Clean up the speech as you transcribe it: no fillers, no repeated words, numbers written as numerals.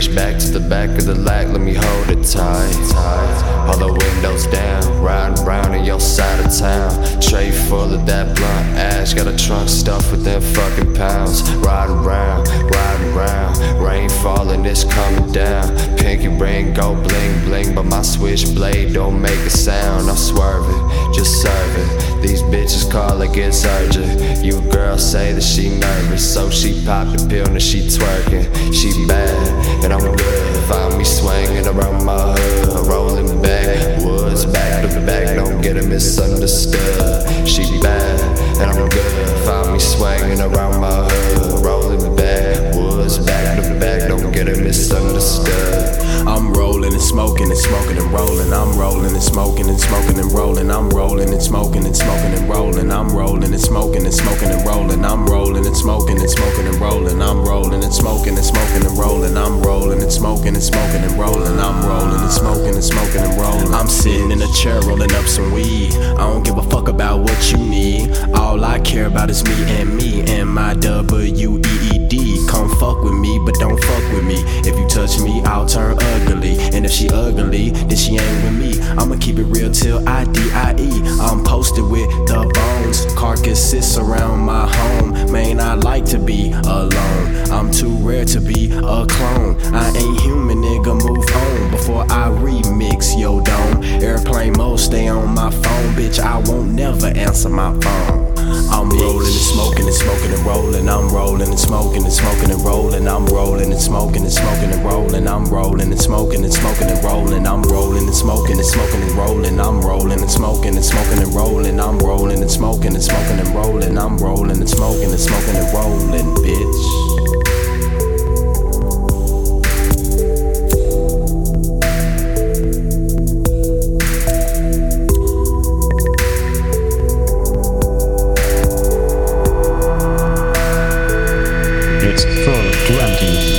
Reach back to the back of the lack, let me hold it tight. All the windows down, riding round in your side of town. Tray full of that blunt ash, got a trunk stuffed with them fucking pounds. Riding round, rain falling, it's coming down. Pinky ring go bling bling, but my switchblade don't make a sound. I'm swerving, just serving. These bitches call it gets urgent. You girl say that she nervous, so she pop the pill and she twerking. She bad, and I'm good. Find me swinging around my hood, rolling backwoods, back to back, don't get it misunderstood. She bad, and I'm good. Find me swinging around my hood, rolling backwoods, back to back, don't get it misunderstood. I'm rolling and smoking and smoking and rolling. I'm rolling and smoking and smoking and rolling. I'm rolling and smoking and smoking and rolling. I'm rolling and smoking and smoking and rolling. I'm rolling and smoking and smoking and rolling. I'm rolling and smoking and smoking and rolling. I'm rolling and smoking and smoking and rolling. I'm rolling and smoking and smoking and rolling. I'm sitting in a chair rolling up some weed. I don't give a fuck about what you need. All I care about is me and my WEED. Come fuck with me, but don't fuck with me. If you touch me, I'll turn ugly. And if she ugly, then she ain't with me. I'ma keep it real till I die. I'm posted with the bones. Carcasses around my home. Man, I like to be alone. I'm too rare to be a clone. I ain't human, nigga, move on before I remix yo dome. Airplane mode, stay on my phone, bitch. I won't never answer my phone. I'm rolling and smoking and smoking and rolling. I'm rolling and smoking and smoking and rolling. I'm rolling and smoking and smoking and rolling. I'm rolling and smoking and smoking and rolling. I'm rolling and smoking and smoking and rolling. I'm rolling and smoking and smoking and rolling. I'm rolling and smoking and smoking and rolling. I'm rolling and smoking and smoking and rolling, bitch. It's 420.